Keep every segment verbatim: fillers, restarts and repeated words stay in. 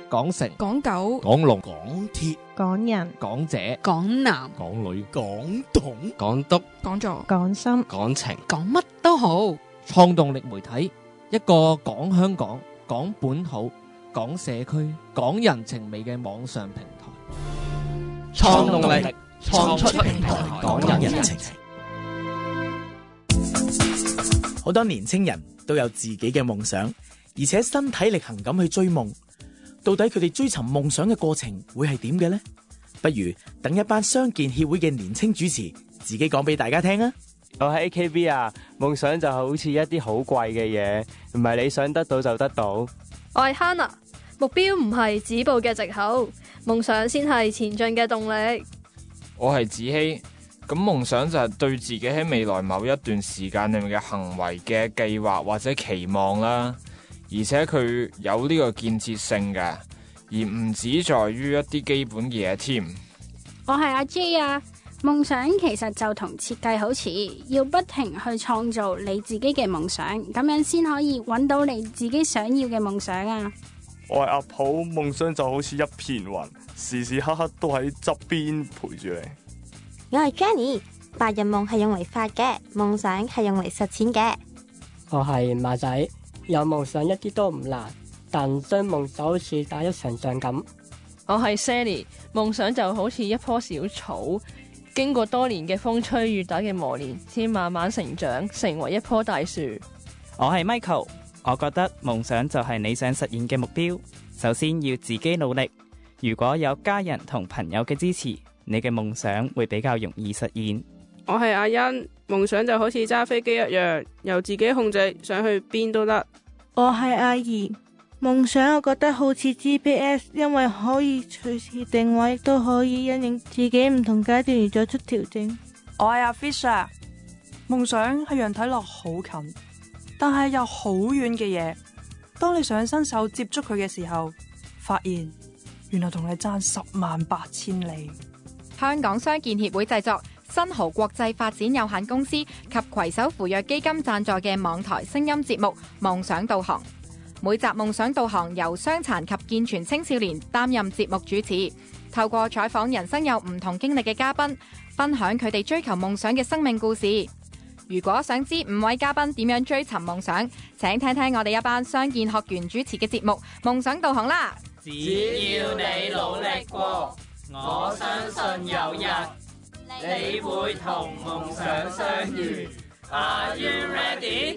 港城、 港九、 港龍、 港鐵、 港人、 港姐、 港男、 港女、港統、 港督、 講座、 港心、 港情， 講乜都好。 創動力媒體，一個講香港、講本土、講社區、講人情味嘅網上平台。 創動力創出平台，講人情。好多年青人都有自己嘅夢想，而且身體力行咁去追夢。到底佢哋追尋夢想嘅過程會係點嘅呢？不如等一班傷健協會嘅年青主持自己講俾大家聽啊！ 我喺 A K B 啊，夢想就好似一啲好貴嘅嘢，唔係你想得到就得到。 我係 Hannah， 目標唔係止步嘅藉口，夢想先係前進嘅動力。 我係子希，咁夢想就係對自己喺未來某一段時間裏面嘅行為嘅計劃或者期望啦。而且佢有呢個建設性嘅，而唔止在於一啲基本嘅嘢添。 我係阿 J 啊，夢想其實就同設計好似，要不停去創造你自己嘅夢想，咁樣先可以揾到你自己想要嘅夢想啊。 我係阿普，夢想就好似一片雲，時時刻刻都喺側邊陪住你。 我係 Jenny， 白日夢係用嚟發嘅，夢想係用嚟實踐嘅。 我係馬仔。有夢想一啲都唔難，但追夢就好似打一場仗咁。 我係 Sally， 夢想就好似一棵小草，經過多年嘅風吹雨打嘅磨練，先慢慢成長，成為一棵大樹。 我係 Michael， 我覺得夢想就係你想實現嘅目標，首先要自己努力。如果有家人同朋友嘅支持，你嘅夢想會比較容易實現。 我係阿欣，夢想就好似揸飛機一樣，由自己控制，想去邊都得。 我係阿怡，夢想我覺得好似 G P S， 因為可以隨時定位，亦都可以因應自己唔同階段而作出調整。 我係阿 Fisher， 夢想係樣睇落好近，但係又好遠嘅嘢。當你想伸手接觸佢嘅時候，發現原來同你爭十萬八千里。 香港傷健協會製作，新濠國際發展有限公司及攜手扶弱基金贊助嘅網台聲音節目《夢想導航》。每集《夢想導航》由傷殘及健全青少年擔任節目主持，透過採訪人生有唔同經歷嘅嘉賓，分享佢哋追求夢想嘅生命故事。如果想知五位嘉賓點樣追尋夢想，請聽聽我哋一班傷健學員主持嘅節目《夢想導航》啦！ 只要你努力過，我相信有日你會同夢想相遇。Are you ready？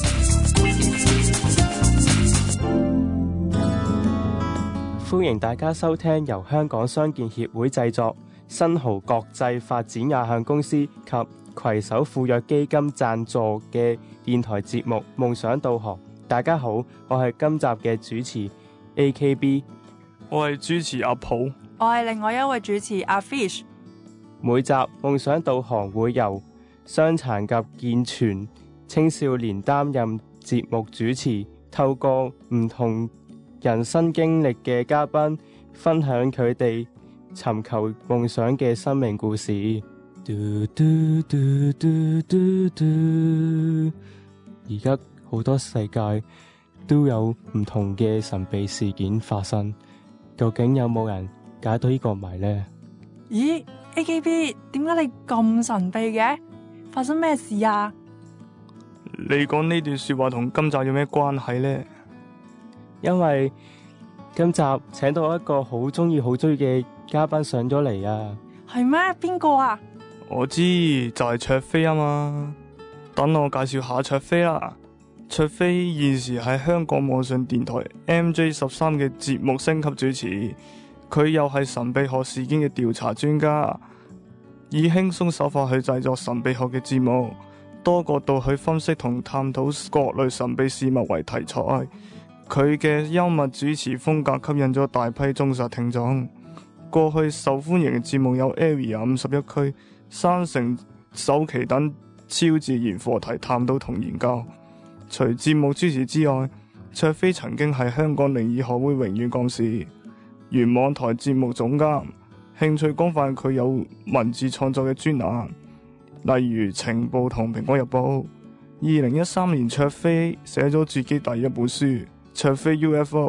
歡迎大家收聽由香港傷健協會製作、新濠國際發展有限公司及攜手扶弱基金贊助嘅電台節目《夢想導航》。大家好，我係今集嘅主持 A K B， 我係主持阿普， 我係另外一位主持阿 Fish。 每集夢想導航會由傷殘及健全青少年擔任節目主持，透過唔同人生經歷嘅嘉賓分享佢哋尋求夢想嘅生命故事。嘟嘟嘟嘟嘟嘟，而家好多世界都有唔同嘅神秘事件發生，究竟有冇人解到呢個謎呢？ 咦？A K B， 點解你咁神秘嘅？發生咩事啊？ 你講呢段說話同今集有咩關係呢？ 因為今集請到一個好中意好中意嘅嘉賓上咗嚟啊！ 係咩？邊個啊？ 我知，就係卓飛啊嘛。等我介紹下卓飛啦。卓飛現時係香港網上電台 M J 十三嘅節目星級主持。佢又係神秘學事件嘅調查專家，以輕鬆手法去製作神秘學嘅節目，多角度去分析同探討各類神秘事物為題材。佢嘅幽默主持風格吸引咗大批忠實聽眾。過去受歡迎嘅節目有 Area 五十一區、山城首期等超自然課題探討同研究。除節目主持之外，卓飛曾經係香港靈異學會榮譽幹事、原網台節目總監，興趣廣泛。佢有文字創作嘅專欄，例如《晴報》同《蘋果日報》。二零一三年，卓飛寫咗自己第一本書《卓飛 U F O》，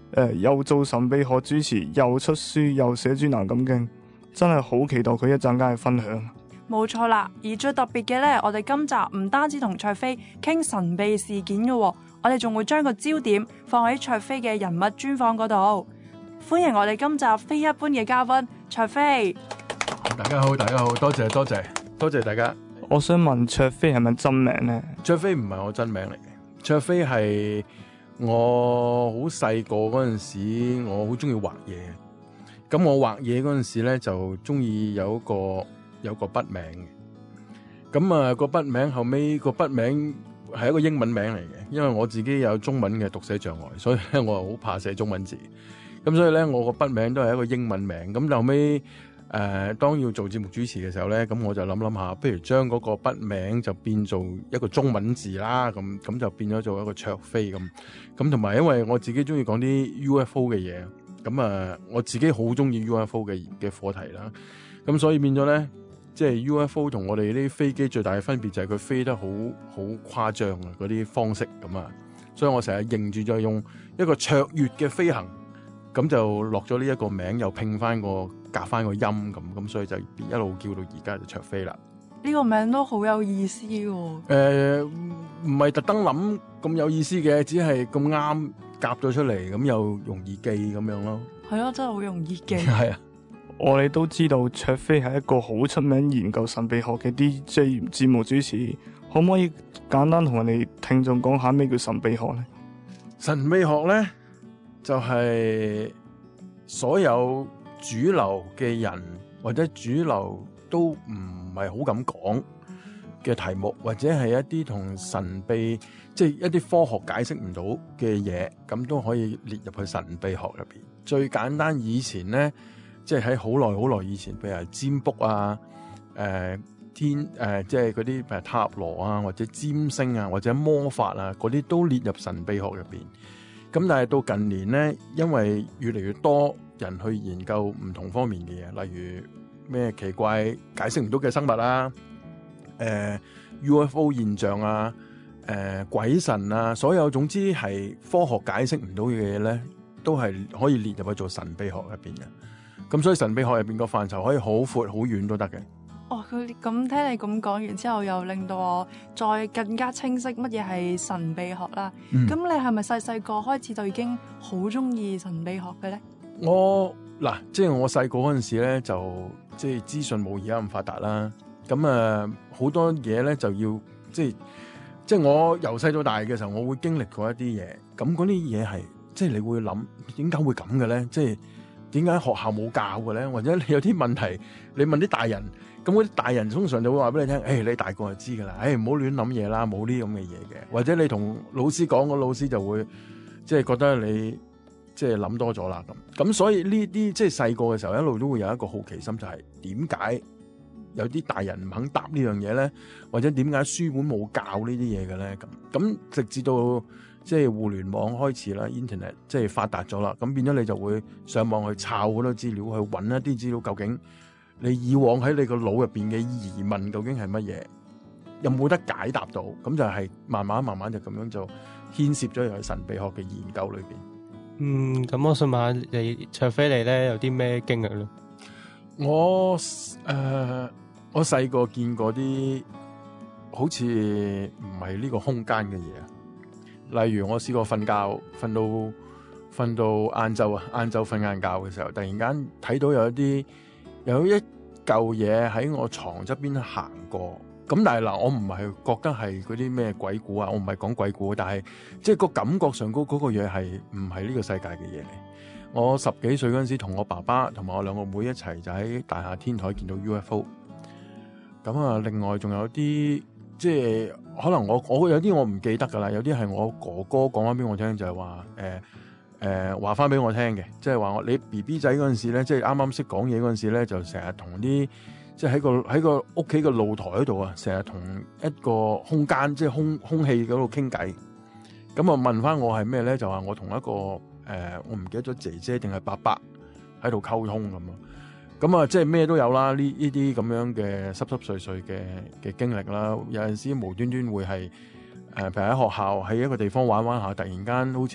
呃，又做神秘學主持，又出書，又寫專欄咁勁，真係好期待佢一陣間嘅分享。 冇錯啦，而最特別嘅呢，我哋今集唔單止同卓飛傾神秘事件嘅，我哋仲會將個焦點放喺卓飛嘅人物專訪嗰度。歡迎我哋今集非一般嘅嘉賓卓飛。 大家好，大家好，多謝多謝多謝大家。 我想問卓飛係咪真名呢？ 卓飛唔係我真名嚟嘅，卓飛係我好細個嗰陣時，我好中意畫嘢。咁我畫嘢嗰陣時咧，就中意有一個有一個筆名嘅。咁啊個筆名後尾個筆名係一個英文名嚟嘅，因為我自己有中文嘅讀寫障礙，所以咧我好怕寫中文字。咁所以咧我個筆名都係一個英文名。咁後尾誒、呃、當要做節目主持嘅時候咧，咁我就諗諗下，不如將嗰個筆名就變做一個中文字啦。咁咁就變咗做一個卓飛咁。咁同埋因為我自己中意講啲 U F O 嘅嘢，咁啊我自己好中意 U F O 嘅嘅課題啦。咁所以變咗咧，即係 U F O 同我哋啲飛機最大嘅分別就係佢飛得好好誇張啊，嗰啲方式咁啊。所以我成日認住就用一個卓越嘅飛行。咁就落咗呢一個名，又拼翻個夾翻個音咁，咁所以就一路叫到而家就卓飛啦。 呢個名都好有意思喎。 誒、呃，唔係特登諗咁有意思嘅，只係咁啱夾咗出嚟，咁又容易記咁樣咯。 係咯，真係好容易記。 係啊， 我哋都知道卓飛係一個好出名研究神秘學嘅 D J 節目主持，可唔可以簡單同我哋聽眾講下咩叫神秘學呢？ 神秘學咧，就係所有主流嘅人或者主流都唔係好敢講嘅題目，或者係一啲同神秘，即係一啲科學解釋唔到嘅嘢，咁都可以列入去神秘學入邊。最簡單，以前咧，即係喺好耐好耐以前，譬如係占卜啊、誒、呃、天誒、呃，即係嗰啲誒塔羅啊，或者占星啊，或者魔法啊，嗰啲都列入神秘學入邊。咁但係到近年咧，因為越嚟越多人去研究唔同方面嘅嘢，例如咩奇怪解釋唔到嘅生物啊、誒、呃、U F O 現象啊、誒、呃、鬼神啊，所有總之係科學解釋唔到嘅嘢咧，都係可以列入去做神秘學入邊嘅。咁所以神秘學入邊個範疇可以好闊好遠都得嘅。 哦，佢咁聽你咁講完之後，又令到我再更加清晰乜嘢係神秘學啦。咁、嗯、你係咪細細個開始就已經好中意神秘學嘅咧？ 我嗱，即係我細個嗰陣時咧，就即係資訊冇而家咁發達啦。咁啊，好多嘢咧就要即係即係我由細到大嘅時候，我會經歷過一啲嘢。咁嗰啲嘢係即係你會諗點解會咁嘅咧？即係點解學校冇教嘅咧？或者你有啲問題，你問啲大人。咁嗰啲大人通常就會話俾你聽，誒、哎，你大個就知噶啦，誒，唔好亂諗嘢啦，冇呢啲咁嘅嘢嘅。或者你同老師講，個老師就會即係覺得你即係諗多咗啦咁。咁所以呢啲即係細個嘅時候，一路都會有一個好奇心，就係點解有啲大人唔肯答呢樣嘢咧？或者點解書本冇教呢啲嘢嘅咧？咁咁直至到即係互聯網開始啦 ，Internet 即係發達咗啦，咁變咗你就會上網去抄好多資料，去揾一啲資料，究竟你以往喺你個腦入邊嘅疑問究竟係乜嘢？有冇得解答到？咁就係慢慢慢慢就咁樣就牽涉咗入去神秘學嘅研究裏邊。 嗯，咁我想問下你，卓飛你咧有啲咩經歷咧？ 我誒、呃，我細個見過啲好似唔係呢個空間嘅嘢，例如我試過瞓覺，瞓到瞓到晏晝啊，晏晝瞓晏覺嘅時候，突然間睇到有一啲。有一嚿嘢喺我床側邊行過，咁但係嗱，我唔係覺得係嗰啲咩鬼故啊，我唔係講鬼故，但係即係個感覺上嗰嗰個嘢係唔係呢個世界嘅嘢嚟。我十幾歲嗰陣時，同我爸爸同埋我兩個妹一齊就喺大廈天台見到 U F O。咁啊，另外仲有啲即係可能我我有啲我唔記得噶啦，有啲係我哥哥講翻俾我聽，就係話誒。誒話翻俾我聽嘅，即係話我你 B B 仔嗰陣時咧，即係啱啱識講嘢嗰陣時咧，就成日同啲即係喺個喺個屋企個露台嗰度啊，成日同一個空間即係空空氣嗰度傾偈。咁啊問翻我係咩咧？就話我同一個誒、呃，我唔記得咗姐姐定係伯伯喺度溝通咁啊。咁啊，即係咩都有啦。呢呢啲咁樣嘅濕濕碎碎嘅嘅經歷啦，有陣時無端端會係誒，譬如喺學校喺一個地方玩玩下，突然間好似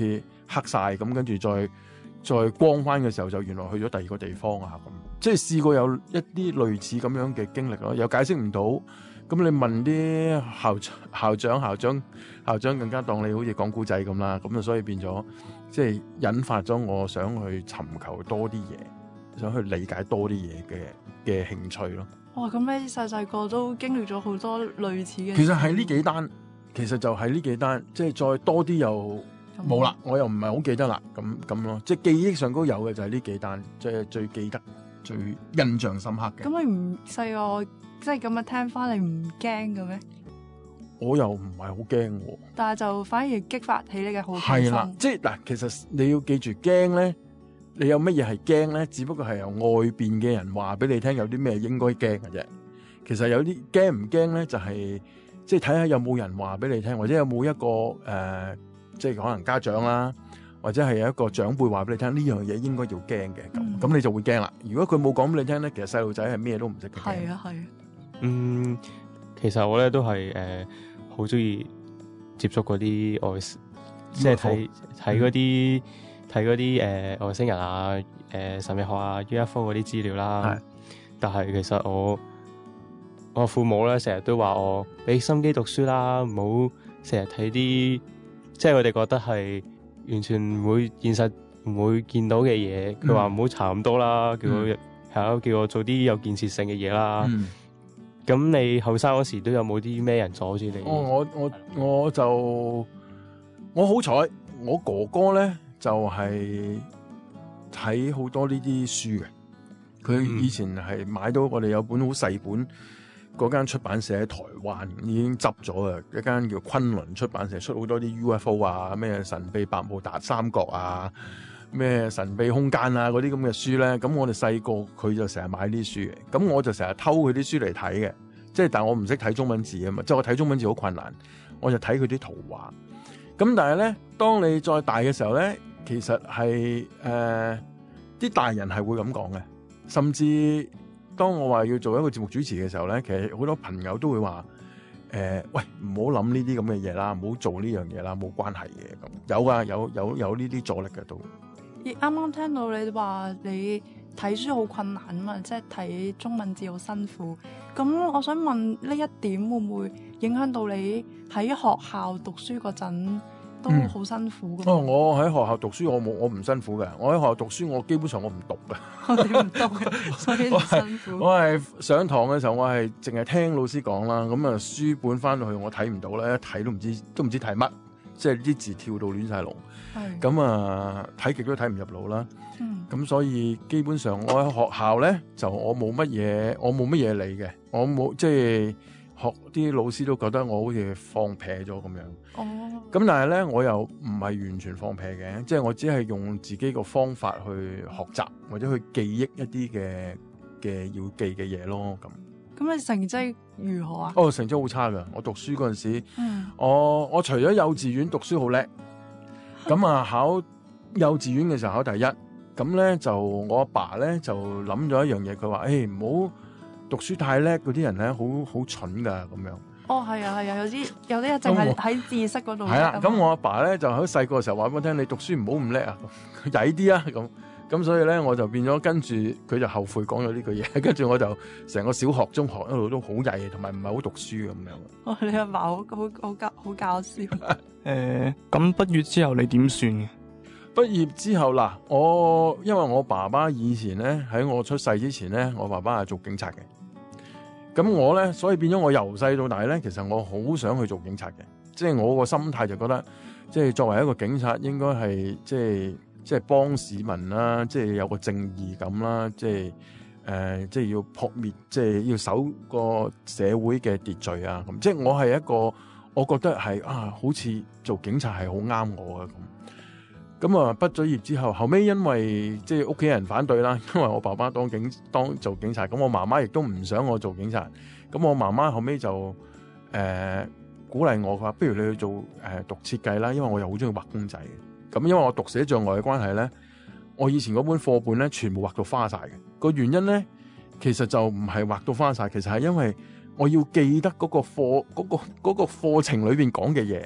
黑晒，咁跟住再再光翻嘅時候，就原來去咗第二個地方啊咁。即係試過有一啲類似咁樣嘅經歷咯，又解釋唔到。咁你問啲校校長、校長、校長更加當你好似講古仔咁啦。咁啊，所以變咗即係引發咗我想去尋求多啲嘢，想去理解多啲嘢嘅嘅興趣咯。 哇！咁你細細個都經歷咗好多類似嘅。 其實係呢幾單，其實就係呢幾單，即係再多啲又冇啦，我又唔係好記得啦。咁咁咯，即係記憶上都有嘅就係呢幾單，即係最記得、最印象深刻嘅。 咁你唔細個即係咁樣聽翻，你唔驚嘅咩？ 我又唔係好驚喎， 但係就反而激發起你嘅好奇心。 係啦，即係嗱，其實你要記住驚咧，你有乜嘢係驚咧？只不過係由外邊嘅人話俾你聽有啲咩應該驚嘅啫。其實有啲驚唔驚咧，就係即係睇下有冇人話俾你聽，或者有冇一個誒、呃，即係可能家長啦，或者係有一個長輩話俾你聽呢樣嘢應該要驚嘅，咁咁、嗯、你就會驚啦。如果佢冇講俾你聽咧，其實細路仔係咩都唔識嘅。 係啊，係啊。 嗯，其實我咧都係誒好中意接觸嗰啲外，即係睇睇嗰啲睇嗰啲誒外星人啊、誒、呃、神秘學啊、U F O 嗰啲資料啦。但係其實我我父母咧成日都話我俾心機讀書啦，唔好成日睇啲即係佢哋覺得係完全唔會現實唔會見到嘅嘢。佢話唔好查咁多啦，叫我係咯，叫我做啲有建設性嘅嘢啦。嗯咁你後生嗰時都有冇啲咩人阻住你？ 哦，我我我就我好彩，我哥哥咧就係睇好多呢啲書嘅。佢以前係買到我哋有本好細本，嗰間出版社喺台灣已經執咗啊，一間叫昆侖出版社，出好多啲 U F O 啊，咩神秘百慕達三角啊，咩神秘空間啊嗰啲咁嘅書咧，咁我哋細個佢就成日買啲書嘅，咁我就成日偷佢啲書嚟睇嘅，即係但係我唔識睇中文字啊嘛，即係我睇中文字好困難，我就睇佢啲圖畫。咁但係咧，當你再大嘅時候咧，其實係誒啲大人係會咁講嘅，甚至當我話要做一個節目主持嘅時候咧，其實好多朋友都會話誒、呃，喂，唔好諗呢啲咁嘅嘢啦，唔好做呢樣嘢啦，冇關係嘅咁。有啊，有有有呢啲阻力嘅都。 亦啱啱聽到你話你睇書好困難啊嘛，即係睇中文字好辛苦。咁我想問呢一點會唔會影響到你喺學校讀書嗰陣都好辛苦㗎？ 哦，我喺學校讀書我冇我唔辛苦嘅，我喺學校讀書我基本上我唔讀嘅。 我哋唔讀嘅，所以唔辛苦。 我係上堂嘅時候我係淨係聽老師講啦，咁啊書本翻到去我睇唔到咧，一睇都唔知都唔知睇乜，即係啲字跳到亂晒龍。咁啊睇極都睇唔入腦啦。咁、嗯、所以基本上我喺學校咧就我冇乜嘢，我冇乜嘢理嘅，我冇即係學啲老師都覺得我好似放撇咗咁樣。哦。咁但係咧我又唔係完全放撇嘅，即係我只係用自己個方法去學習或者去記憶一啲嘅嘅要記嘅嘢咯。咁。 咁你成績如何啊？ 哦，成績好差噶。我讀書嗰陣時， 嗯、 我我除咗幼稚園讀書好叻，咁啊考幼稚園嘅時候考第一，咁咧就我阿爸咧就諗咗一樣嘢，佢話：誒唔好讀書太叻嗰啲人咧，好好蠢噶咁樣。 哦，係啊，係啊，有啲有啲淨係喺知識嗰度。 係啦，咁我阿爸咧就喺細個嘅時候話俾我聽：你讀書唔好咁叻啊，曳啲啊咁。咁所以咧，我就變咗跟住佢就後悔講咗呢句嘢，跟住我就成個小學、中學一路都好曳，同埋唔係好讀書咁樣。 哦，你阿爸好好好搞好搞笑。誒、 呃，咁畢業之後你點算嘅？ 畢業之後嗱，我因為我爸爸以前咧喺我出世之前咧，我爸爸係做警察嘅。咁我咧，所以變咗我由細到大咧，其實我好想去做警察嘅。即係我個心態就覺得，即係作為一個警察，應該係即係。即係幫市民啦，即係有個正義感啦，即係誒、呃，即係要撲滅，即係要守個社會嘅秩序啊！咁即係我係一個，我覺得係啊，好似做警察係好啱我嘅咁。咁啊，畢咗業之後，後尾因為即係屋企人反對啦，因為我爸爸當警當做警察，咁我媽媽亦都唔想我做警察。咁我媽媽後尾就誒、呃、鼓勵我，佢話不如你去做誒、呃、讀設計啦，因為我又好中意畫公仔嘅。咁因為我讀寫障礙嘅關係咧，我以前嗰本課本咧全部畫到花晒嘅。個原因咧，其實就唔係畫到花晒，其實係因為我要記得嗰個課嗰個嗰個課程裏邊講嘅嘢。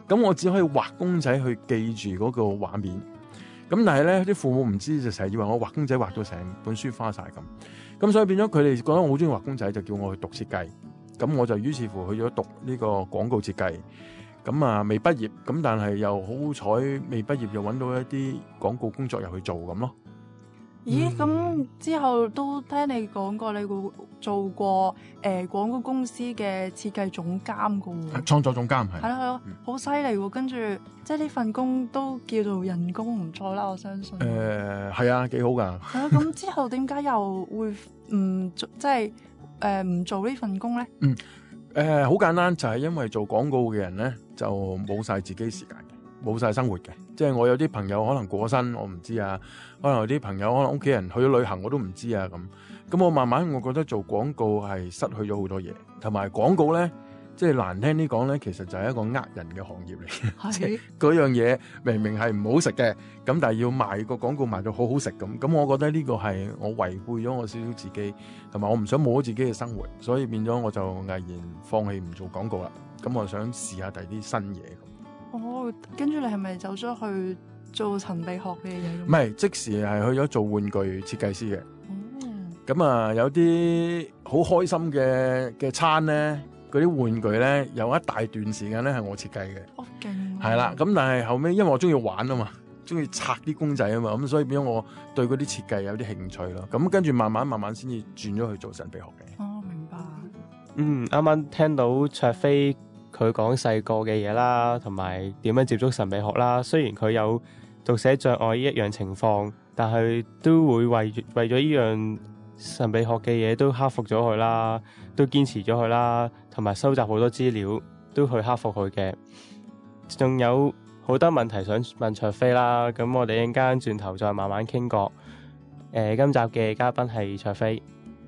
咁我只可以畫公仔去記住嗰個畫面。咁但係咧，啲父母唔知就成日以為我畫公仔畫到成本書花晒咁。咁所以變咗佢哋覺得我好中意畫公仔，就叫我去讀設計。咁我就於是乎去咗讀呢個廣告設計。咁啊未畢業，咁但係又好彩未畢業又揾到一啲廣告工作入去做咁咯。 咦，咁之後都聽你講過，你會做過誒廣告公司嘅設計總監噶喎？ 創作總監係。 係咯係咯，好犀利喎！跟住即係呢份工都叫做人工唔錯啦，我相信。 誒係啊，幾好㗎。 係咯，咁之後點解又會唔做即係誒唔做呢份工咧？ 嗯，誒好簡單，就係因為做廣告嘅人咧，就冇晒自己時間嘅，冇晒生活嘅。即係我有啲朋友可能過身，我唔知啊。可能有啲朋友可能屋企人去咗旅行，我都唔知啊咁。咁我慢慢我覺得做廣告係失去咗好多嘢，同埋廣告咧，即係難聽啲講咧，其實就係一個呃人嘅行業嚟嘅。即係嗰樣嘢明明係唔好食嘅，咁但係要賣個廣告賣到好好食咁。咁我覺得呢個係我違背咗我少少自己，同埋我唔想冇咗自己嘅生活，所以變咗我就毅然放棄唔做廣告啦。咁我想試下第啲新嘢。 哦，跟住你係咪走咗去做神秘學嘅嘢？ 唔係，即時係去咗做玩具設計師嘅。咁啊、嗯，有啲好開心嘅嘅餐咧，嗰啲玩具咧，有一大段時間咧係我設計嘅。 哦，勁！ 係啦，咁但係後尾因為我中意玩啊嘛，中意拆啲公仔啊嘛，咁所以變咗我對嗰啲設計有啲興趣咯。咁跟住慢慢慢慢先至轉咗去做神秘學嘅。 哦，明白。 嗯，啱啱聽到卓飛佢講細個嘅嘢啦，同埋點樣接觸神秘學啦。雖然佢有讀寫障礙呢一樣情況，但係都會為為咗呢樣神秘學嘅嘢都克服咗佢啦，都堅持咗佢啦，同埋收集好多資料，都去克服佢嘅。仲有好多問題想問卓飛啦，咁我哋一陣間轉頭再慢慢傾過。誒、呃，今集嘅嘉賓係卓飛。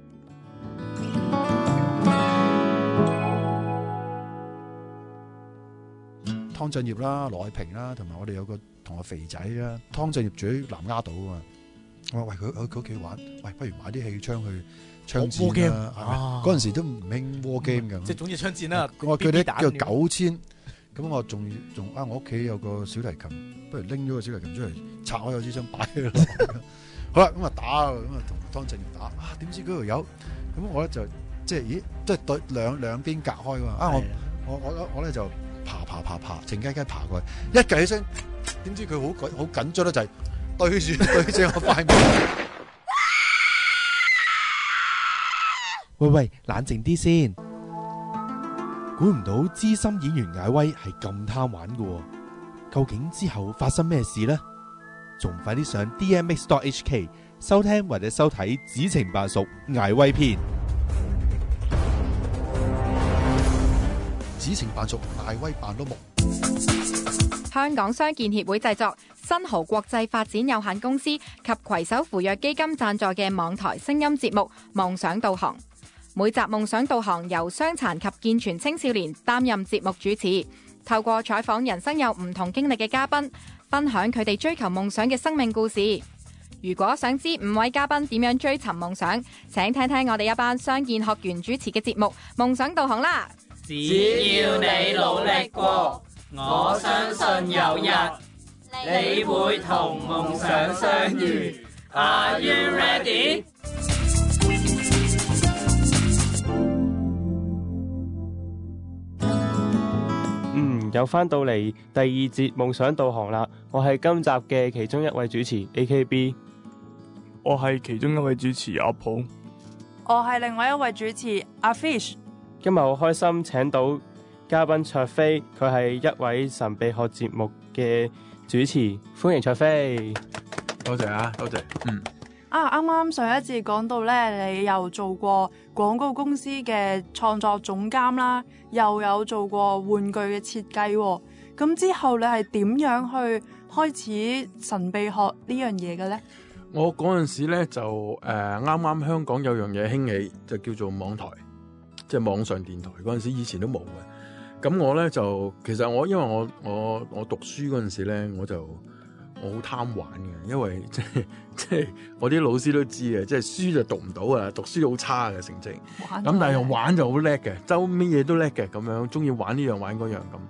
湯鎮業啦、羅偉平啦，同埋我哋有個同學肥仔啦。湯鎮業住喺南丫島啊嘛，我話喂佢去佢屋企玩，喂不如買啲氣槍去槍戰啦。嗰陣時都唔興 war game 嘅， 即係總之槍戰啦。 我叫你叫九千，咁我仲仲啊我屋企有個小提琴，不如拎咗個小提琴出嚟拆開有支槍擺喺度。好啦，咁啊打，咁啊同湯鎮業打，啊點知嗰條友，咁我咧就即係咦，即係對兩兩邊隔開㗎嘛。啊我我我我咧就。爬爬爬爬，靜雞雞爬過去，一計起身，點知佢好緊好緊張咧，就係對住對住我塊面。 喂喂，冷靜啲先。估唔到資深演員艾威係咁貪玩㗎，究竟之後發生咩事呢？仲快啲上 D M X dot H K 收聽或者收睇《紫情扮淑艾威篇》。 紫情扮淑艾威扮到木。 香港傷健協會製作，新濠國際發展有限公司及攜手扶弱基金贊助嘅網台聲音節目《夢想導航》。每集《夢想導航》由傷殘及健全青少年擔任節目主持，透過採訪人生有唔同經歷嘅嘉賓，分享佢哋追求夢想嘅生命故事。如果想知五位嘉賓點樣追尋夢想，請聽聽我哋一班傷健學員主持嘅節目《夢想導航》啦！ 只要你努力過，我相信有日你會同夢想相遇。Are you ready？ 嗯，又翻到嚟第二節夢想導航啦。我係今集嘅其中一位主持 A K B， 我係其中一位主持阿普， 我係另外一位主持阿 Fish。 今日好開心請到嘉賓卓飛，佢係一位神秘學節目嘅主持，歡迎卓飛。 多謝啊，多謝。嗯。 啊，啱啱上一節講到咧，你又做過廣告公司嘅創作總監啦，又有做過玩具嘅設計喎。咁之後你係點樣去開始神秘學呢樣嘢嘅咧？ 我嗰陣時咧就誒啱啱香港有樣嘢興起，就叫做網台。即係網上電台嗰陣時，以前都冇嘅。咁我咧就其實我因為我我我讀書嗰陣時咧，我就我好貪玩嘅，因為即係即係我啲老師都知嘅，即係書就讀唔到啊，讀書好差嘅成績。咁但係玩就好叻嘅，周咩嘢都叻嘅咁樣，中意玩呢樣玩嗰樣咁。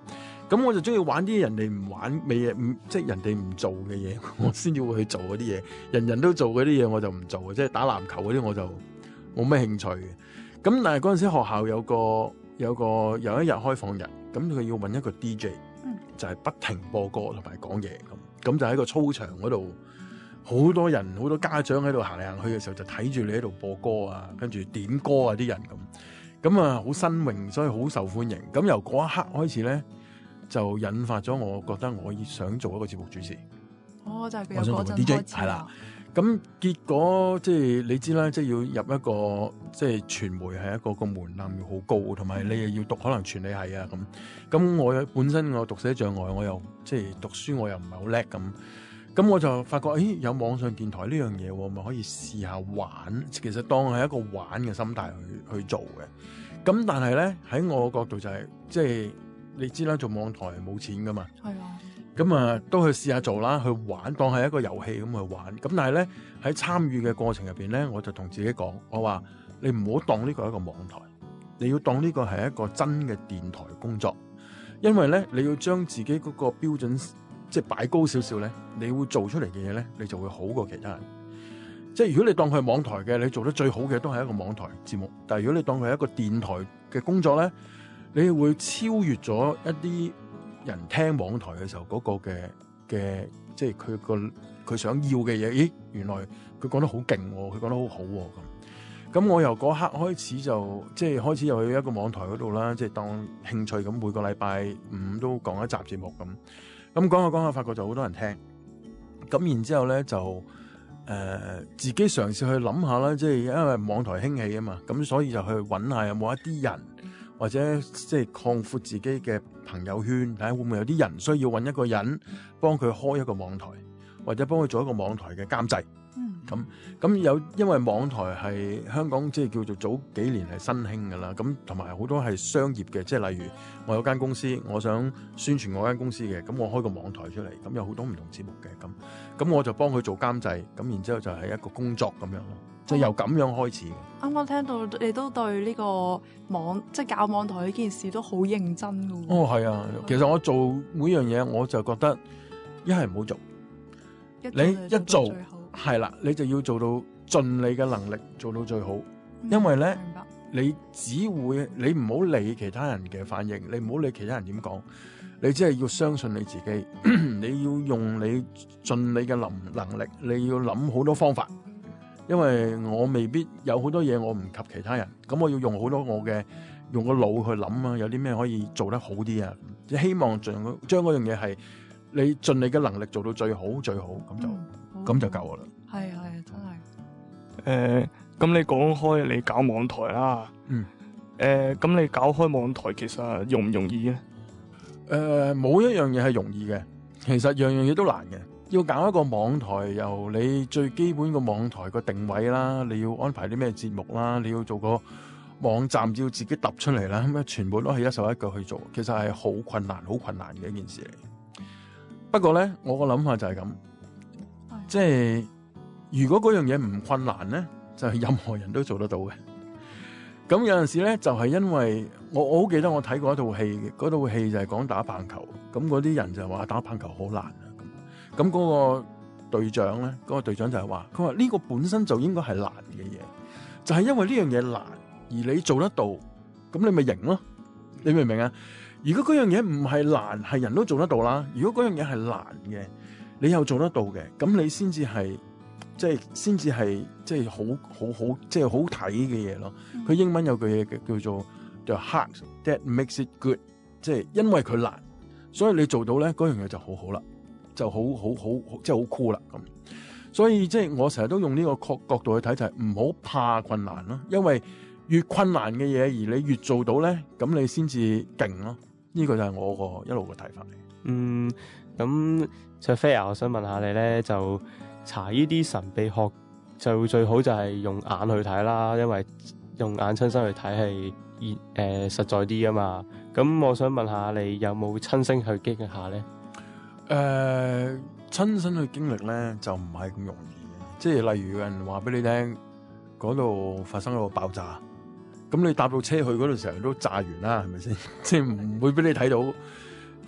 咁我就中意玩啲人哋唔玩未唔即係人哋唔做嘅嘢，我先至會去做嗰啲嘢。人人都做嗰啲嘢我就唔做嘅，即係打籃球嗰啲我就冇咩興趣嘅。咁但係嗰陣時學校有個有個有一日開放日，咁佢要揾一個 D J，嗯、就係不停播歌同埋講嘢咁。咁就喺個操場嗰度，好多人好多家長喺度行嚟行去嘅時候，就睇住你喺度播歌啊，跟住點歌啊啲人咁。咁啊好新穎，所以好受歡迎。咁由嗰一刻開始咧，就引發咗我覺得我想做一個節目主持。 哦，就係佢我想做個 D J 係啦。咁結果即係你知啦，即係要入一個即係傳媒係一個個門檻要好高，同埋你又要讀可能傳理系啊咁。咁我本身我讀寫障礙，我又即係讀書我又唔係好叻咁。咁我就發覺，咦，有網上電台呢樣嘢，咪可以試下玩。其實當係一個玩嘅心態去去做嘅。咁但係咧喺我個角度就係、是，即係你知啦，做網台係冇錢噶嘛。係啊。咁啊，都去試下做啦，去玩，當係一個遊戲咁去玩。咁但係咧喺參與嘅過程入邊咧，我就同自己講，我話你唔好當呢個係一個網台，你要當呢個係一個真嘅電台工作。因為咧，你要將自己嗰個標準即係擺高少少咧，你會做出嚟嘅嘢咧，你就會好過其他人。即係如果你當佢係網台嘅，你做得最好嘅都係一個網台節目。但係如果你當佢係一個電台嘅工作咧，你會超越咗一啲人聽網台嘅時候嗰個嘅嘅，即係佢個佢想要嘅嘢。咦，原來佢講得好勁，佢講得好好咁。咁我由嗰刻開始就即係開始又去一個網台嗰度啦，即係當興趣咁，每個禮拜五都講一集節目咁。咁講下講下，發覺就好多人聽。咁然之後咧就誒、呃、自己嘗試去諗下啦，即係因為網台興起啊嘛，咁所以就去揾下有冇一啲人，或者即係擴闊自己嘅朋友圈，睇下會唔會有啲人需要揾一個人幫佢開一個網台，或者幫佢做一個網台嘅監製。咁咁有，因為網台係香港即係叫做早幾年係新興㗎啦，咁同埋好多係商業嘅，即係例如我有間公司，我想宣傳我間公司嘅，咁我開個網台出嚟，咁有好多唔同節目嘅，咁咁我就幫佢做監製，咁然之後就係一個工作咁樣咯，即係由咁樣開始嘅。啱啱聽到你都對呢個網即係搞網台呢件事都好認真㗎喎。哦，係啊，其實我做每樣嘢我就覺得一係唔好做，你一做。係啦，你就要做到盡你嘅能力做到最好，嗯、因為咧，你只會你唔好理其他人嘅反應，你唔好理其他人點講，你只係要相信你自己，你要用你盡你嘅能能力，你要諗好多方法，因為我未必有好多嘢我唔及其他人，咁我要用好多我嘅用個腦去諗啊，有啲咩可以做得好啲啊，即希望盡將嗰樣嘢係你盡你嘅能力做到最好最好，咁就。嗯咁就夠啦。係係真係。誒，咁你講開你搞網台啦。嗯。誒，咁你搞開網台其實容唔容易咧？誒，冇一樣嘢係容易嘅，其實樣樣嘢都難嘅。要搞一個網台，由你最基本個網台個定位啦，你要安排啲咩節目啦，你要做個網站要自己揼出嚟啦，咁啊全部都係一手一腳去做，其實係好困難、好困難嘅一件事嚟。不過咧，我個諗法就係咁。即係如果嗰樣嘢唔困難咧，就係、是、任何人都做得到嘅。咁有陣時咧，就係、是、因為我我好記得我睇過一套戲嘅，嗰套戲就係講打棒球。咁嗰啲人就話打棒球好難啊。咁咁嗰個隊長咧，嗰、那個隊長就係話，佢話呢個本身就應該係難嘅嘢，就係、是、因為呢樣嘢難，而你做得到，咁你咪贏咯。你明唔明啊？如果嗰樣嘢唔係難，係人都做得到啦。如果嗰樣嘢係難嘅，你又做得到嘅，咁你先至係，即係先至係，即係好好好，即係好睇嘅嘢咯。佢、嗯、英文有句嘢叫做 The heart that makes it good， 即係因為佢難，所以你做到咧，嗰樣嘢就好好啦，就好好好，即係好酷啦咁。所以即係我成日都用呢個角角度去睇，就係唔好怕困難咯，因為越困難嘅嘢，而你越做到咧，咁你先至勁咯。呢、這個就係我個一路嘅睇法嚟。嗯，咁。卓飛啊，我想問下你咧，就查呢啲神秘學就最好就係用眼去睇啦，因為用眼親身去睇係誒實在啲啊嘛。咁我想問下你有冇親身去經歷下咧？誒、呃，親身去經歷咧就唔係咁容易嘅，即係例如有人話俾你聽嗰度發生咗個爆炸，咁你搭到車去嗰度時候都炸完啦，係咪先？即係唔會俾你睇到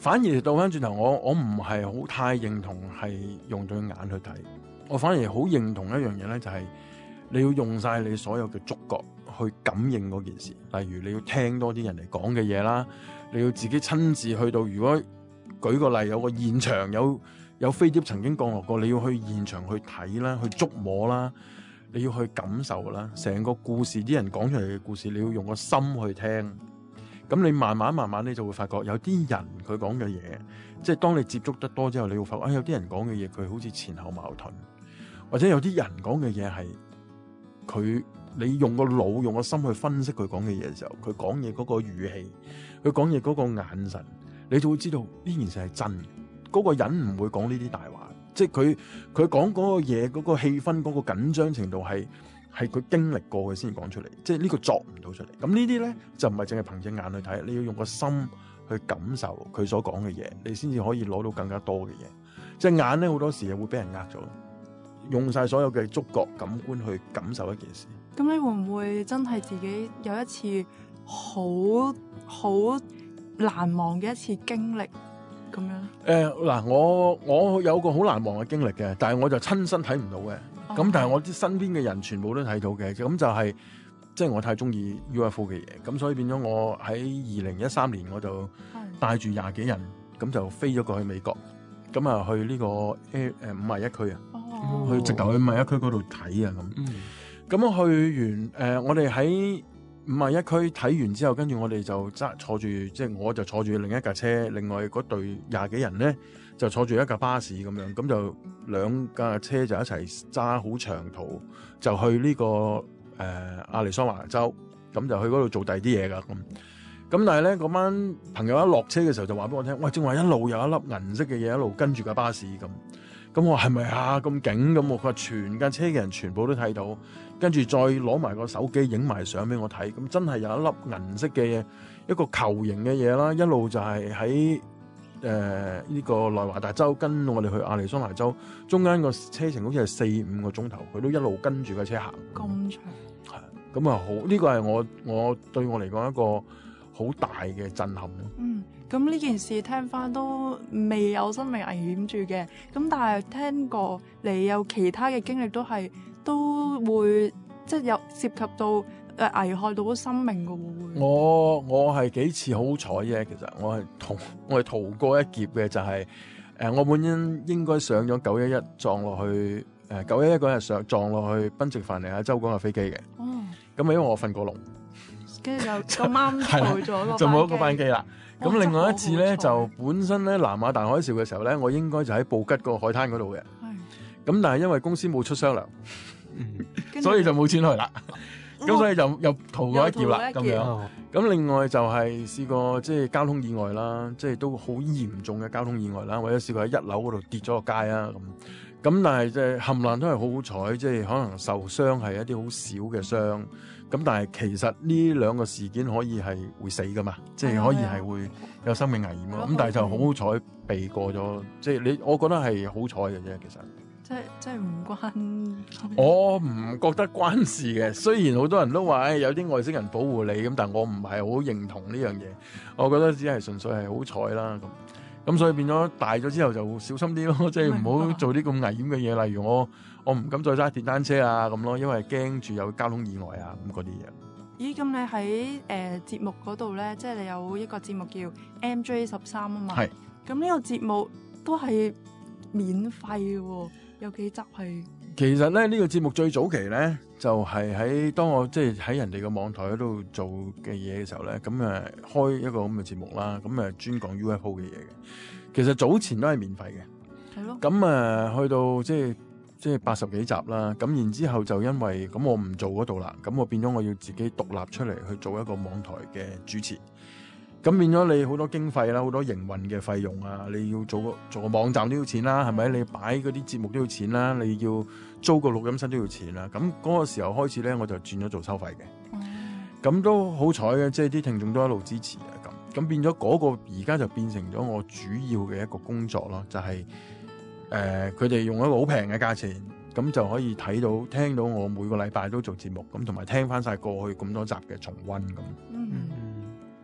反而倒翻轉頭，我我唔係好太認同係用對眼去睇，我反而好認同一樣嘢咧，就係你要用晒你所有嘅觸覺去感應嗰件事。例如你要聽多啲人嚟講嘅嘢啦，你要自己親自去到。如果舉個例，有個現場有有飛碟曾經降落過，你要去現場去睇啦，去觸摸啦，你要去感受啦。成個故事啲人講出嚟嘅故事，你要用個心去聽。咁你慢慢慢慢你就會發覺有啲人佢講嘅嘢，即係當你接觸得多之後，你會發覺啊、哎，有啲人講嘅嘢佢好似前後矛盾，或者有啲人講嘅嘢係佢你用個腦用個心去分析佢講嘅嘢嘅時候，佢講嘢嗰個語氣，佢講嘢嗰個眼神，你就會知道呢件事係真嘅。嗰、那個人唔會講呢啲大話，即係佢佢講嗰個嘢嗰、那個氣氛嗰、那個緊張程度係。係佢經歷過嘅先講出嚟，即係呢個作唔到出嚟。咁呢啲咧就唔係淨係憑隻眼去睇，你要用個心去感受佢所講嘅嘢，你先至可以攞到更加多嘅嘢。隻眼咧好多時會俾人呃咗，用晒所有嘅觸覺感官去感受一件事。 咁你會唔會真係自己有一次好好難忘嘅一次經歷咁樣？ 誒嗱、呃，我我有個好難忘嘅經歷嘅，但係我就親身睇唔到嘅。咁、哦、但係我啲身邊嘅人全部都睇到嘅，咁就係即係我太中意 U F O 嘅嘢，咁所以變咗我喺二零一三年我就帶住廿幾人，咁就飛咗過去美國，咁啊去呢個誒五十一區啊，哦、去直頭去五十一區嗰度睇啊咁。咁、嗯、去完誒、呃，我哋喺五十一區睇完之後，跟住我哋就揸坐住，即、就、係、是、我就坐住另一架車，另外嗰隊廿幾人咧。就坐住一架巴士咁樣，咁就兩架車就一齊揸好長途，就去呢、這個誒、呃、亞利桑那州，咁就去嗰度做第二啲嘢噶咁。咁但係咧，嗰班朋友一落車嘅時候就話俾我聽，喂，正話一路有一粒銀色嘅嘢一路跟住架巴士咁。咁我係咪啊咁勁咁？我佢話全架車嘅人全部都睇到，跟住再攞埋個手機影埋相俾我睇。咁真係有一粒銀色嘅嘢，一個球形嘅嘢啦，一路就係喺。誒、呃、呢、這個內華達州跟我哋去亞利桑那州，中間個車程好似係四五個鐘頭，佢都一路跟住個車行。 咁長係咁啊！好呢、這個係我我對我嚟講一個好大嘅震撼咯。 嗯，咁呢件事聽翻都未有生命危險住嘅，咁但係聽過你有其他嘅經歷都係都會即係有涉及到。誒，危害到生命嘅喎。 我我係幾次好彩啫，其實我係逃我係逃過一劫嘅，就係、是、誒、呃，我本應應該上咗九一一撞落去誒九一一嗰日上撞落去賓夕凡尼亞州嗰架飛機嘅。哦。咁啊，因為我瞓過籠， 跟住就咁啱錯咗個就冇嗰班機啦。咁、哦、另外一次咧，就本身咧南亞大海嘯嘅時候咧，我應該就喺布吉個海灘嗰度嘅。係。咁但係因為公司冇出雙糧，嗯、所以就冇錢去啦。咁、哦、所以就又逃過一劫啦，咁樣。咁、哦、另外就係試過即係交通意外啦，即係都好嚴重嘅交通意外啦，或者試過喺一樓嗰度跌咗個街啊咁。咁但係即係冚唪唥都係好好彩，即係可能受傷係一啲好少嘅傷。咁但係其實呢兩個事件可以係會死噶嘛，即係可以係會有生命危險咯。咁但係就好好彩避過咗，即係你我覺得係好彩嘅啫，其實。 即係即係唔關， 我唔覺得關事嘅。雖然好多人都話，誒、哎、有啲外星人保護你咁，但係我唔係好認同呢樣嘢。我覺得只係純粹係好彩啦。咁咁所以變咗大咗之後就小心啲咯，即係唔好做啲咁危險嘅嘢。例如我我唔敢再揸電單車啊咁咯，因為驚住有交通意外啊咁嗰啲嘢。 咦？咁你喺誒節目嗰度咧，即係你有一個節目叫 M J 十三啊嘛？係。咁呢個節目都係免費嘅喎。有幾集係？其實咧呢、這個節目最早期咧就係、是、喺當我即係喺人哋個網台嗰度做嘅嘢嘅時候咧，咁誒開一個咁嘅節目啦，咁誒專講 U F O 嘅嘢嘅。其實早前都係免費嘅，係咯。咁誒去到即係即係八十幾集啦，咁然之後就因為咁我唔做嗰度啦，咁我變咗我要自己獨立出嚟去做一個網台嘅主持。咁變咗你好多經費啦，好多營運嘅費用啊，你要做個做個網站都要錢啦，係咪？你擺嗰啲節目都要錢啦，你要租個錄音室都要錢啦。咁嗰個時候開始咧，我就轉咗做收費嘅。咁、嗯、都好彩嘅，即係啲聽眾都一路支持啊。咁咁變咗嗰個而家就變成咗我主要嘅一個工作咯，就係誒佢哋用一個好平嘅價錢，咁就可以睇到聽到我每個禮拜都做節目，咁同埋聽翻晒過去咁多集嘅重溫咁。嗯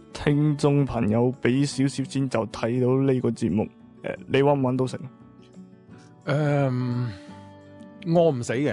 聽眾朋友俾少少錢就睇到呢個節目，誒，你揾唔揾到食？誒、 嗯，餓唔死嘅。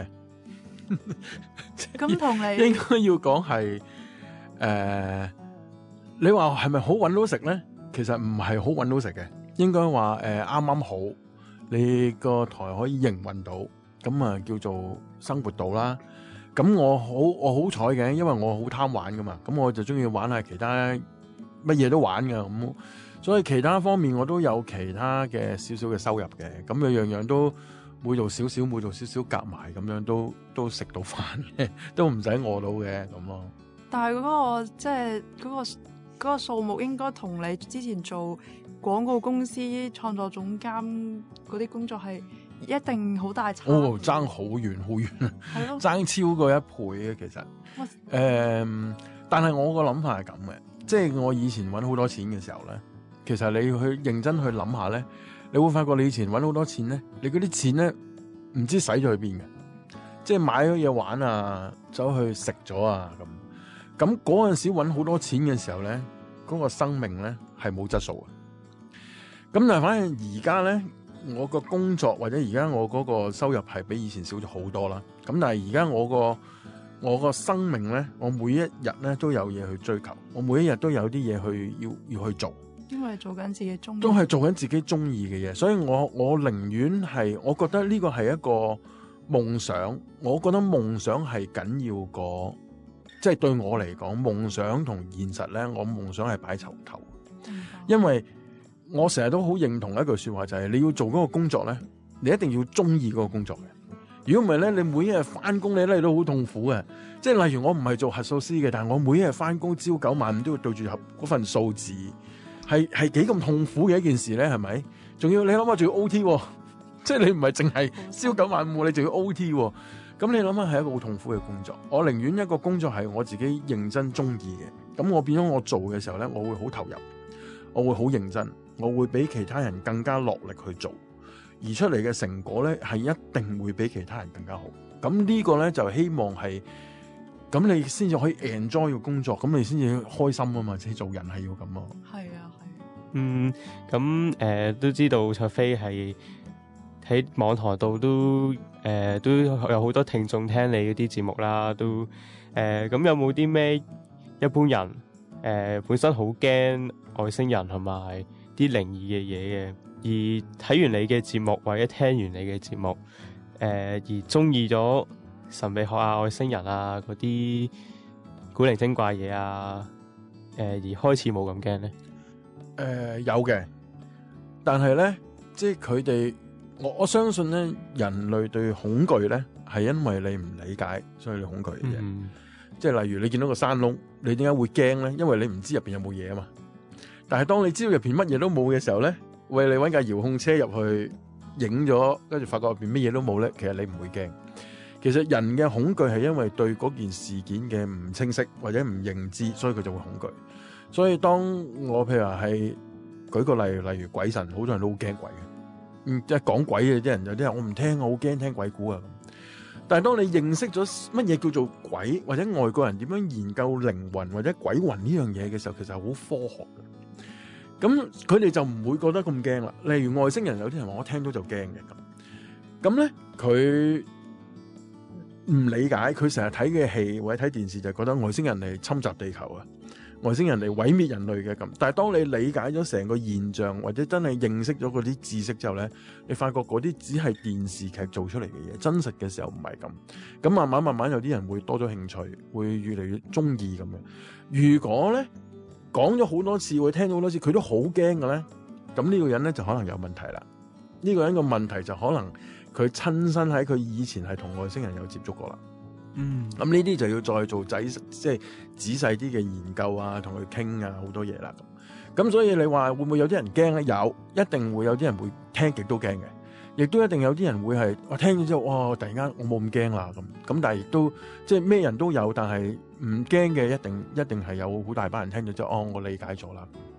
咁同你應該要講係誒，你話係咪好揾到食咧？其實唔係好揾到食嘅，應該話誒啱啱好，你個台可以營運到，咁啊叫做生活到啦。咁我好我好彩嘅，因為我好貪玩噶嘛，咁我就中意玩下其他乜嘢都玩噶，咁所以其他方面我都有其他嘅少少嘅收入嘅，咁樣樣樣都每度少少，每度少少夾埋，咁樣都都食到飯嘅，都唔使餓到嘅咁咯。 但係嗰、嗰個即係嗰個嗰、嗰個數目應該同你之前做廣告公司創作總監嗰啲工作係一定好大差。 哦，爭好遠好遠啊！係咯，爭超過一倍嘅其實。誒、呃，但係我個諗法係咁嘅，即係我以前揾好多錢嘅時候咧，其實你去認真去諗下咧，你會發覺你以前揾好多錢咧，你嗰啲錢咧唔知使咗去邊嘅，即係買咗嘢玩啊，走去食咗啊咁。咁嗰陣時揾好多錢嘅時候咧，嗰、嗰個生命咧係冇質素嘅。咁但係反正而家咧。我個工作或者而家我嗰個收入係比以前少咗好多啦。咁但係而家我個我個生命咧，我每一日咧都有嘢去追求，我每一日都有啲嘢去要要去做。 因為做緊自己中意都係做緊自己中意嘅嘢，所以我我寧願係，我覺得呢個係一個夢想。我覺得夢想係緊要過，即係對我嚟講，夢想同現實咧，我夢想係擺頭頭，因為。我成日都好認同一句說話，就係你要做嗰個工作咧，你一定要中意嗰個工作嘅。如果唔係咧，你每一日翻工你咧都好痛苦嘅。即係例如我唔係做核數師嘅，但係我每一日翻工朝九晚五都要對住嗰份數字，係係幾咁痛苦嘅一件事咧，係咪？仲要你諗下，仲要 O T， 即係你唔係淨係朝九晚五，你仲要 O T。咁你諗下係一個好痛苦嘅工作。我寧願一個工作係我自己認真中意嘅，咁我變咗我做嘅時候咧，我會好投入，我會好認真。我會比其他人更加落力去做，而出嚟嘅成果咧係一定會比其他人更加好。咁呢個咧就希望係，咁你先至可以 enjoy 個工作，咁你先至開心啊嘛。即係做人係要咁咯。 係啊，係。 嗯，咁誒、呃、都知道卓飛係喺網台度都誒、呃、都有好多聽眾聽你嗰啲節目啦，都誒咁、呃、有冇啲咩一般人誒、呃、本身好驚外星人同埋啲靈異嘅嘢嘅，而睇完你嘅節目或者聽完你嘅節目，誒、呃、而中意咗神秘學啊、外星人啊嗰啲古靈精怪嘢啊，誒、呃、而開始冇咁驚咧？誒、 呃、有嘅，但係咧，即係佢哋，我我相信咧，人類對恐懼咧係因為你唔理解，所以你恐懼嘅啫。嗯、即係例如你見到個山窿，你點解會驚咧？因為你唔知入邊有冇嘢啊嘛。但係當你知道入邊乜嘢都冇嘅時候咧，喂，你搵架遙控車入去影咗，跟住發覺入邊乜嘢都冇咧，其實你唔會驚。其實人嘅恐懼係因為對嗰件事件嘅唔清晰或者唔認知，所以佢就會恐懼。所以當我譬如話係舉個例，例如鬼神，好多人都好驚鬼嘅。嗯，即係講鬼嘅啲人，有啲人我唔聽，我好驚聽鬼故啊。但係當你認識咗乜嘢叫做鬼，或者外國人點樣研究靈魂或者鬼魂呢樣嘢嘅時候，其實係好科學嘅。咁佢哋就唔會覺得咁驚啦。例如外星人，有啲人話我聽到就驚嘅咁。咁咧佢唔理解，佢成日睇嘅戲或者睇電視就覺得外星人嚟侵襲地球啊，外星人嚟毀滅人類嘅咁。但係當你理解咗成個現象，或者真係認識咗嗰啲知識之後咧，你發覺嗰啲只係電視劇做出嚟嘅嘢，真實嘅時候唔係咁。咁慢慢慢慢有啲人會多咗興趣，會越嚟越中意咁樣。如果咧，講咗好多次，會聽到好多次，佢都好驚嘅咧。咁呢個人咧就可能有問題啦。呢、這個人個問題就可能佢親身喺佢以前係同外星人有接觸過啦。嗯，咁呢啲就要再做仔即係仔細啲嘅研究啊，同佢傾啊，好多嘢啦。咁咁所以你話會唔會有啲人驚咧？有，一定會有啲人會聽極都驚嘅，亦都一定有啲人會係我聽咗之後，哇！突然間我冇咁驚啦咁。咁但係亦都即係咩人都有，但係唔驚嘅一定一定係有好大班人聽咗之後，哦，我理解咗啦。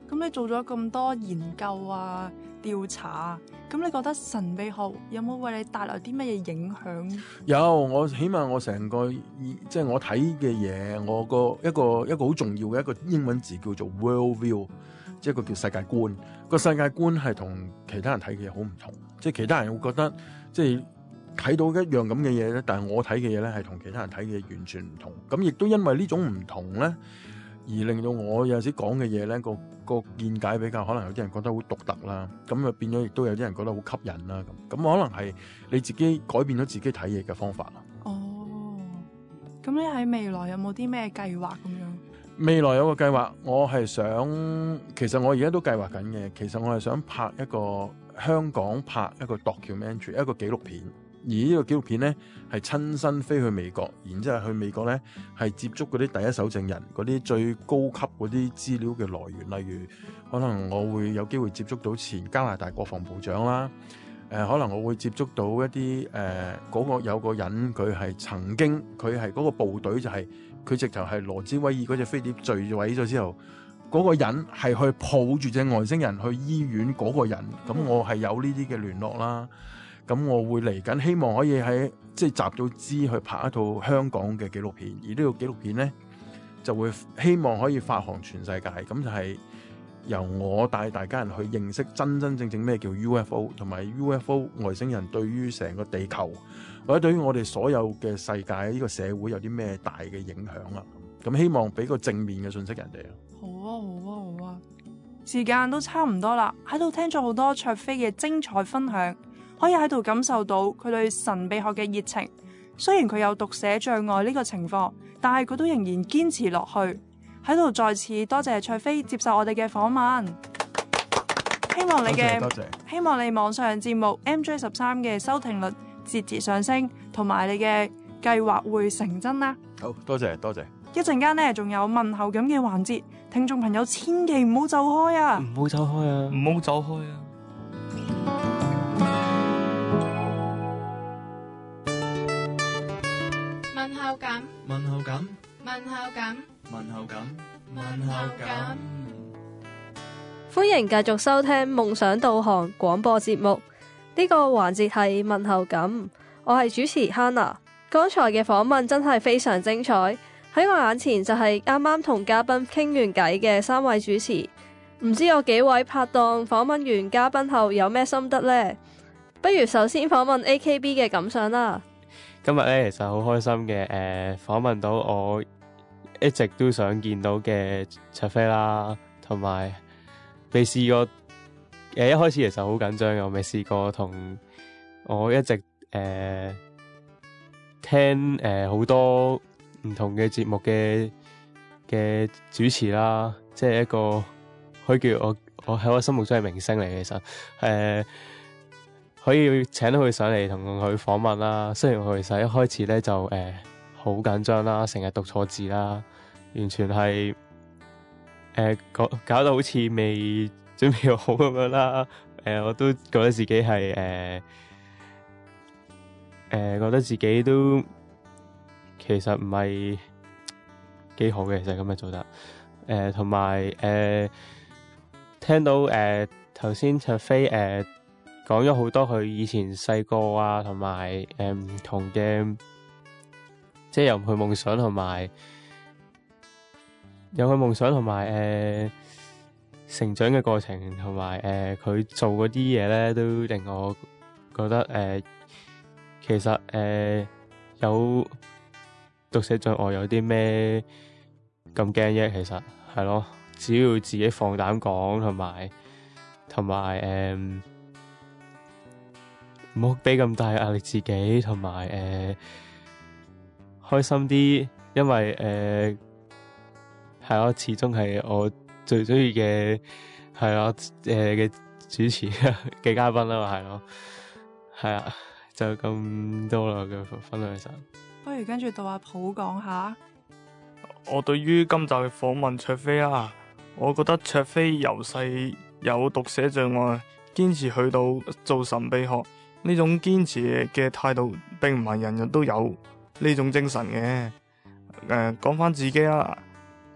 咁你做咗咁多研究啊、調查啊，咁你覺得神秘學有冇為你帶來啲乜嘢影響？ 有，我起碼我成個即係我睇嘅嘢，我個一個一個好重要嘅一個英文字叫做 world view， 即係一個叫世界觀。個世界觀係同其他人睇嘅嘢好唔同，即係其他人會覺得即係睇到一樣咁嘅嘢咧，但係我睇嘅嘢咧係同其他人睇嘅嘢完全唔同。咁亦都因為呢種唔同咧，而令到我有陣時講嘅嘢咧，個個見解比較可能有啲人覺得好獨特啦，咁啊變咗亦都有啲人覺得好吸引啦，咁咁可能係你自己改變咗自己睇嘢嘅方法啦。 哦，咁你喺未來有冇啲咩計劃咁樣？ 未來有個計劃，我係想，其實我而家都計劃緊嘅，其實我係想拍一個香港拍一個 documentary， 一個紀錄片。而呢個紀錄片呢，係親身飛去美國，然之後去美國呢，係接觸嗰啲第一手證人，嗰啲最高級嗰啲資料嘅來源，例如可能我會有機會接觸到前加拿大國防部長啦，誒、呃、可能我會接觸到一啲誒嗰個有個人佢係曾經佢係嗰個部隊就係、是、佢直頭係羅茲威爾嗰隻飛碟墜毀咗之後，嗰、那個人係去抱住隻外星人去醫院嗰個人，咁我係有呢啲嘅聯絡啦。咁我會嚟緊，希望可以喺即係集到資去拍一套香港嘅紀錄片，而呢個紀錄片呢，就會希望可以發行全世界，咁就係由我帶大家人去認識真真正正咩叫 U F O， 同埋 U F O 外星人對於成個地球或者對於我哋所有嘅世界呢個社會有啲咩大嘅影響啦。咁希望俾個正面嘅信息人哋啊。 好啊，好啊，好啊！時間都差唔多啦，喺度聽咗好多卓飛嘅精彩分享。可以喺度感受到佢對神秘學嘅熱情，雖然佢有讀寫障礙呢個情況，但係佢都仍然堅持落去。喺度再次多謝卓飛接受我哋嘅訪問，希望你嘅多謝多謝希望你網上節目 M J 十三嘅收聽率節節上升，同埋你嘅計劃會成真啦。 好多謝多謝。 一陣間呢，仲有問候咁嘅環節，聽眾朋友千祈唔好走開啊！ 唔好走開啊！唔好走開啊！ 問候感， 問候感， 問候感， 問候感， 問候感。 歡迎繼續收聽夢想導航廣播節目，呢個環節係問候感，我係主持 Hannah。剛才嘅訪問真係非常精彩，喺我眼前就係啱啱同嘉賓傾完偈嘅三位主持，唔知有幾位拍檔訪問完嘉賓後有咩心得呢？不如首先訪問 A K B 嘅感想啦。 今日咧其實好開心嘅，誒、呃、訪問到我一直都想見到嘅卓飛啦，同埋未試過誒、呃、一開始其實好緊張嘅，我未試過同我一直誒、呃、聽誒好、呃、多唔同嘅節目嘅嘅主持啦，即係一個可以叫我我喺我心目中係明星嚟嘅，其實誒。呃可以請到佢上嚟同佢訪問啦。雖然佢其實一開始咧就誒好緊張啦，成日讀錯字啦，完全係誒、呃、搞搞到好似未準備好咁樣啦。誒、呃，我都覺得自己係誒誒覺得自己都其實唔係幾好嘅，其實咁樣做得誒，同埋誒聽到誒頭先卓飛誒。呃講咗好多佢以前細個啊，同埋誒唔同嘅，即係有佢夢想同埋有佢夢想同埋誒成長嘅過程，同埋誒佢做嗰啲嘢咧，都令我覺得誒、呃、其實誒、呃、有讀寫障礙有啲咩咁驚啫？其實係咯，只要自己放膽講，同埋同埋誒。唔好俾咁大壓力自己，同埋誒開心啲，因為誒係咯，始終係我最中意嘅係咯誒嘅主持嘅嘉賓啦嘛，係咯，係啊，就咁多啦嘅分享其實。 不如跟住到阿普講下。 我對於今集嘅訪問卓飛啊，我覺得卓飛由細有讀寫障礙，堅持去到做神秘學。呢種堅持嘅態度，並唔係人人都有呢種精神嘅。誒、呃，講翻自己啦，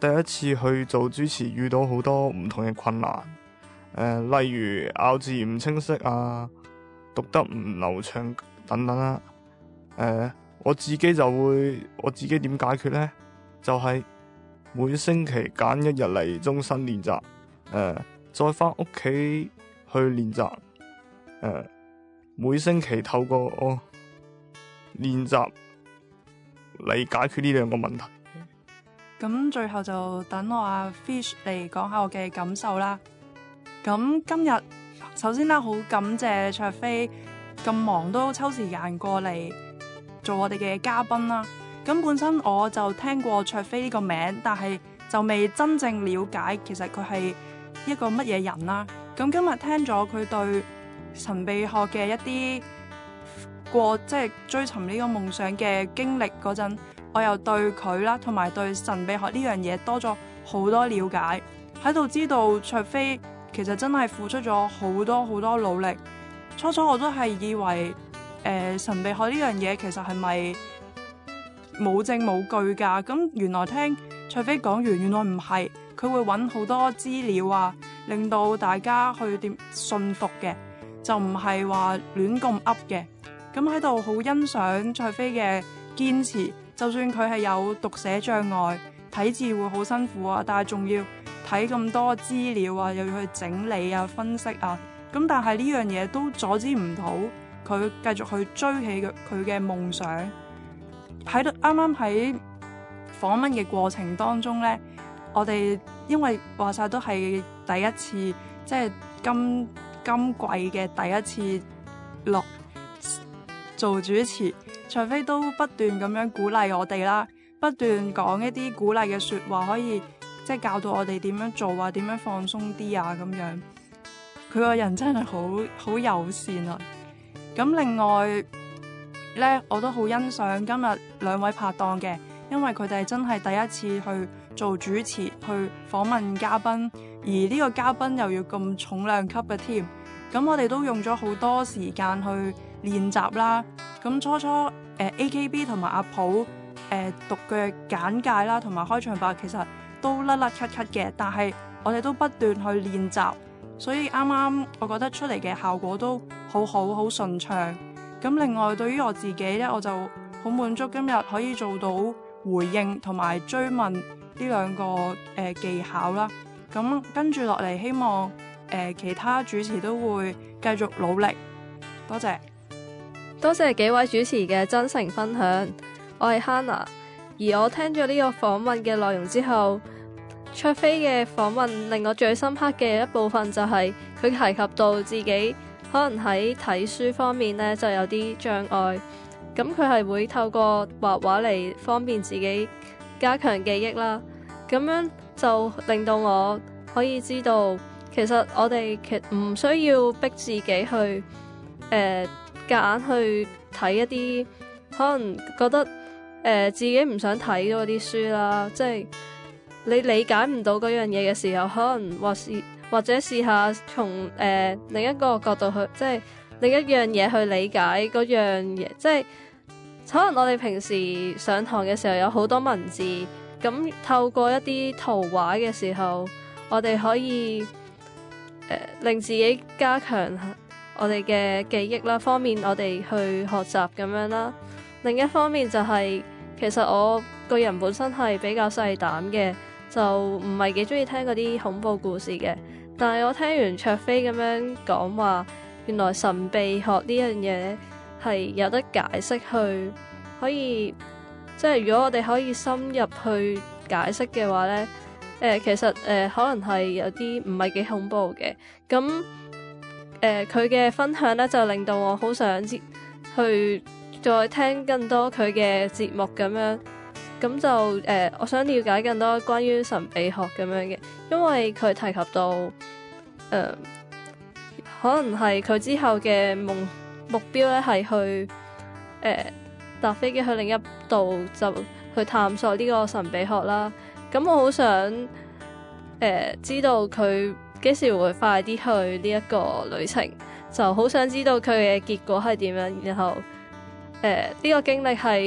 第一次去做主持，遇到好多唔同嘅困難，誒、呃，例如咬字唔清晰啊，讀得唔流暢等等啦。誒、呃，我自己就會，我自己點解決呢？就係、是、每星期揀一日嚟終身練習，誒、呃，再翻屋企去練習，誒、呃，每星期透過我練習嚟解決呢兩個問題。 咁最後就等我阿 Fish 嚟講下我嘅感受啦。咁今日首先啦，好感謝卓飛咁忙都抽時間過嚟做我哋嘅嘉賓啦。咁本身我就聽過卓飛呢個名，但係就未真正了解其實佢係一個乜嘢人啦。咁今日聽咗佢對神秘學嘅一啲過即係追尋呢個夢想嘅經歷嗰陣，我又對佢啦，同埋對神秘學呢樣嘢多咗好多了解，喺度知道卓飛其實真係付出咗好多好多努力。初初我都係以為誒、呃、神秘學呢樣嘢其實係咪冇證冇據㗎？咁原來聽卓飛講完，原來唔係，佢會揾好多資料啊，令到大家去點信服嘅，就唔係話亂咁噏嘅。咁喺度好欣賞卓飛嘅堅持。就算佢係有讀寫障礙，睇字會好辛苦啊，但係仲要睇咁多資料啊，又要去整理啊、分析啊，咁但係呢樣嘢都阻止唔到佢繼續去追起佢嘅夢想。喺度啱啱喺訪問嘅過程當中呢，我哋因為話晒都係第一次，即係今今季嘅第一次錄做主持。卓飛都不斷咁樣鼓勵我哋啦，不斷講一啲鼓勵嘅說話，可以即係教導我哋點樣做啊，點樣放鬆啲啊咁樣。佢個人真係好好友善啊！咁另外呢，我都好欣賞今日兩位拍檔嘅，因為佢哋真係第一次去做主持，去訪問嘉賓，而呢個嘉賓又要咁重量級嘅添。咁我哋都用咗好多時間去練習啦。咁初初誒、呃、A K B 同埋阿普誒、呃、讀嘅簡介啦，同埋開場白其實都甩甩咳咳嘅，但係我哋都不斷去練習，所以啱啱我覺得出嚟嘅效果都好好好順暢。咁另外對於我自己咧，我就好滿足今日可以做到回應同埋追問呢兩個誒、呃、技巧啦。咁跟住落嚟，希望誒、呃、其他主持都會繼續努力。多謝。 多謝幾位主持嘅真誠分享，我係 Hannah， 而我聽咗呢個訪問嘅內容之後，卓飛嘅訪問令我最深刻嘅一部分就係佢提及到自己可能喺睇書方面呢就有啲障礙，咁佢係會透過畫畫嚟方便自己加強記憶啦，咁樣就令到我可以知道，其實我哋其實唔需要逼自己去誒。呃夾硬去睇一啲可能覺得誒、呃、自己唔想睇嗰啲書啦，即係你理解唔到嗰樣嘢嘅時候，可能或是或者試下從誒、呃、另一個角度去，即係另一樣嘢去理解嗰樣嘢，即係可能我哋平時上堂嘅時候有好多文字，咁透過一啲圖畫嘅時候，我哋可以誒、呃、令自己加強我哋嘅記憶啦，方面我哋去學習咁樣啦。另一方面就係、是，其實我個人本身係比較細膽嘅，就唔係幾中意聽嗰啲恐怖故事嘅。但係我聽完卓飛咁樣講話，原來神秘學呢樣嘢係有得解釋去，可以即係如果我哋可以深入去解釋嘅話呢，誒、呃、其實誒、呃、可能係有啲唔係幾恐怖嘅咁。誒佢嘅分享咧，就令到我好想去再聽更多佢嘅節目咁樣，咁就誒、呃，我想了解更多關於神秘學咁樣嘅，因為佢提及到誒、呃，可能係佢之後嘅夢目標咧，係去誒、呃、搭飛機去另一度，就去探索呢個神秘學啦。咁我好想誒、呃、知道佢幾時會快啲去呢一個旅程，就好想知道佢嘅結果係點樣，然後誒呢、呃這個經歷係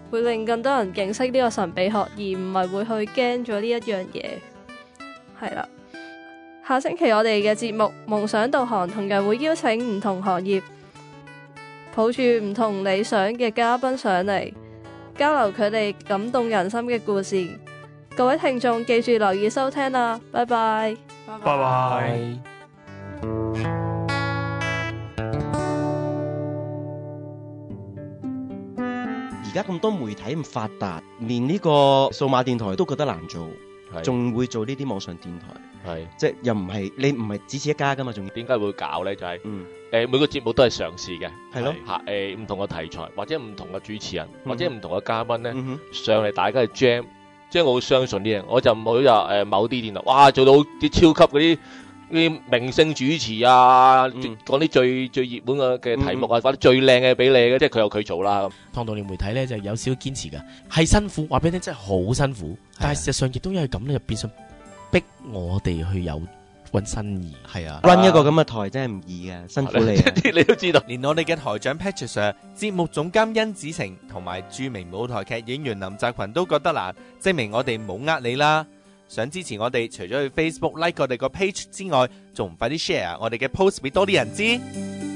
會令更多人認識呢個神秘學，而唔係會去驚咗呢一樣嘢。係啦，下星期我哋嘅節目夢想導航同樣會邀請唔同行業抱住唔同理想嘅嘉賓上嚟交流佢哋感動人心嘅故事。各位聽眾記住留意收聽啦，拜拜， 拜拜。 而家咁多媒體咁發達，連呢個數碼電台都覺得難做，仲會做呢啲網上電台，係即係又唔係你唔係只此一家噶嘛？仲點解會搞咧？就係、是、誒、 嗯呃、每個節目都係嘗試嘅， 係咯嚇誒唔同嘅題材，或者唔同嘅主持人， 嗯、 或者唔同嘅嘉賓咧、 嗯、 上嚟，大家去 jam，即係我好相信呢樣，我就唔好話誒某啲電台，哇做到啲超級嗰啲。啲明星主持啊，講啲、嗯、最最熱門嘅嘅題目啊，或者、嗯、最靚嘅俾你嘅，即係佢有佢做啦。 創造力媒體咧就有少少堅持㗎，係辛苦，話俾你聽真係好辛苦，但係事實上亦都因為咁咧，就變相逼我哋去有揾新意。 係啊 ，run 一個咁嘅台真係唔易嘅，辛苦你、啊。 你都知道， 連我哋嘅台長 Patrick Sir、節目總監甄子成同埋著名舞台劇演員林澤群都覺得難，證明我哋冇呃你啦。想支持我哋，除咗去 Facebook like 我哋個 page 之外，仲唔快啲 share 我哋嘅 post 俾多啲人知？